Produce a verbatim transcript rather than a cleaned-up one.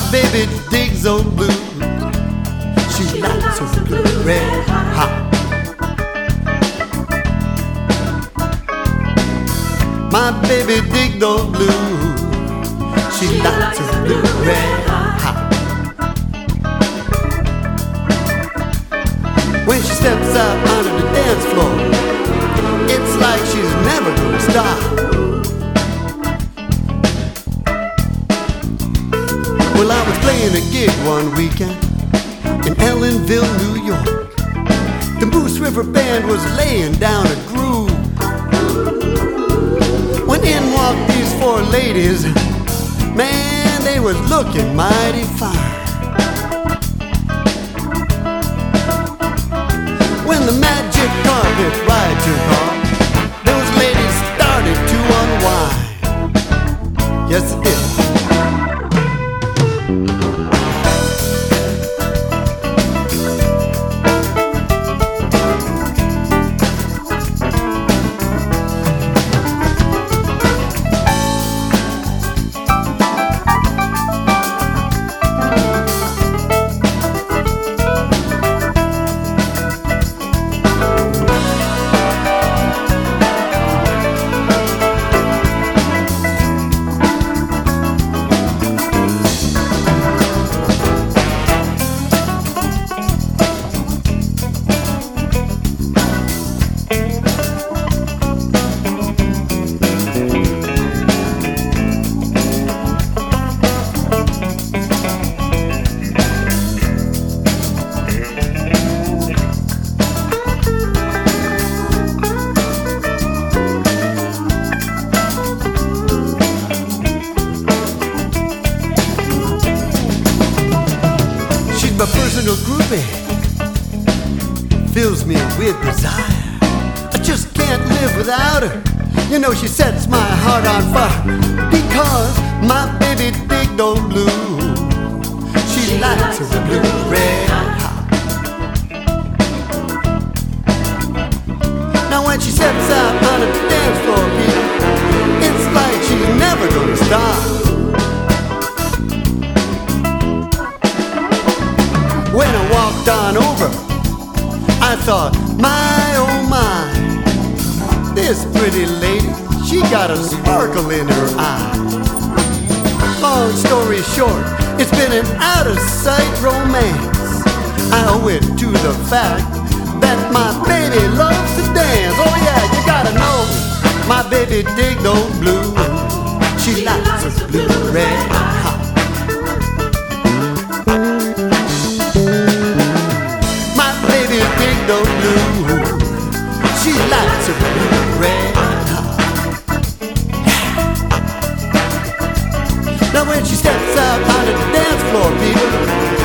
baby digs old blue. She, she likes her blue, blue red hot. My baby dig those blue. She, she likes her blue red hot. When she steps out onto the dance floor, it's like she's never gonna stop. Well, I was playing a gig one weekend in Ellenville, New York. The Moose River Band was laying down a groove when in walked these four ladies. Man, they was looking mighty fine. When the magic carpet ride took off, those ladies started to unwind. Yes, it did. My personal groupie fills me with desire. I just can't live without her. You know she sets my heart on fire. Because my baby dig those blue. She, she likes her blue red hot. Now when she steps out on the dance floor, people, it's like she's never gonna stop. When I walked on over, I thought, my oh my, this pretty lady, she got a sparkle in her eye. Long story short, it's been an out-of-sight romance. I owe it to the fact that my baby loves to dance. Oh yeah, you gotta know, my baby dig those blue. She likes her blue red hot. Dig those blue. She likes her blue red hot. Now when she steps out on the dance floor, people,